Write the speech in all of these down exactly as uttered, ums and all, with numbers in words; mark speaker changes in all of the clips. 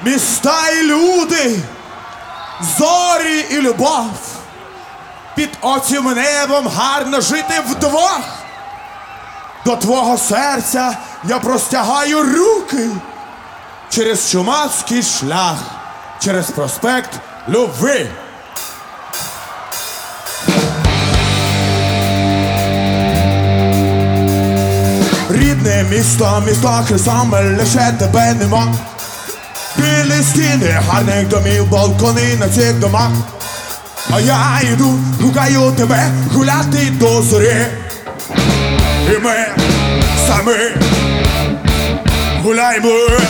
Speaker 1: Міста і люди, зорі і любов. Під оцім небом гарно жити вдвох. До твого серця я простягаю руки через чумацький шлях, через проспект Любви. Рідне місто, місто хресоме, лише тебе нема. Білі стіни гарних домів, балкони на цих домах. А я йду, гукаю тебе гуляти до зорі. І ми самі гуляємо.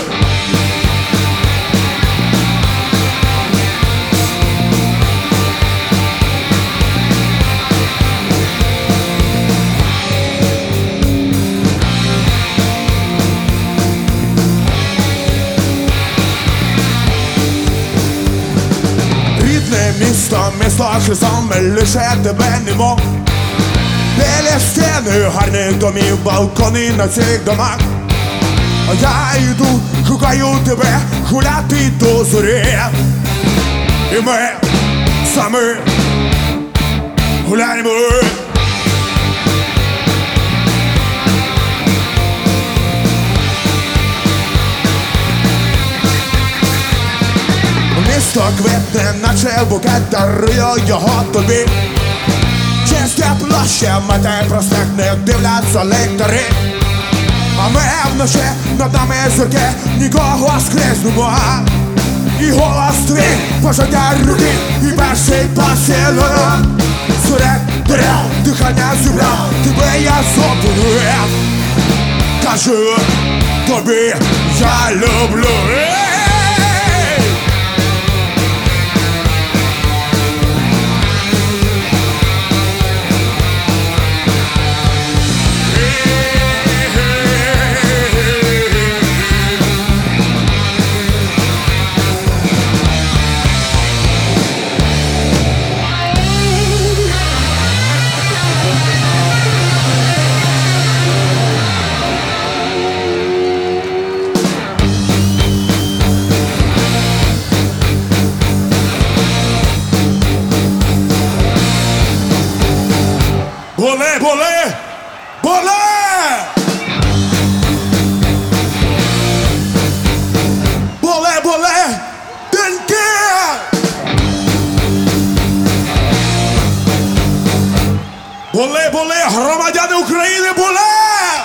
Speaker 1: Місто, місто хресоме, лише тебе нема. Біля стіни гарних домів, балкони на цих домах. А я йду, шукаю тебе гуляти до зорі. І ми самі гуляємо. Місто квітне, наче букет, дарую його тобі. Чисте площа, мете проспект, не дивляться ліхтарі. А ми вночі над нами зірки, нікого скрізнемо. І голос твій пожадає руки, і перший поцілунок. Серед дерев дихання зібрав, тебе я зобурив. Кажу тобі, я люблю. Боле, боле, боле! Боле, боле, деньки! Боле, боле, громадяни України, боле!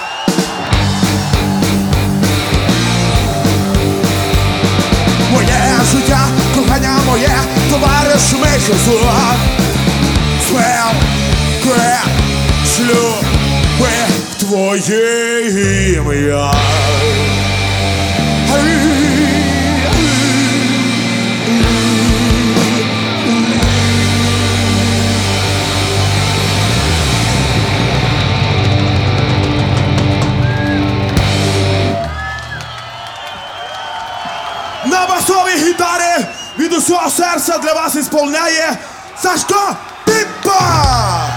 Speaker 1: Моє життя, кохання моє, товариш мій Ісус. Свел, кре, шлюби в твоє ім'я. На басовій гітарі від усього серця для вас ісполняє Сашко Піпа!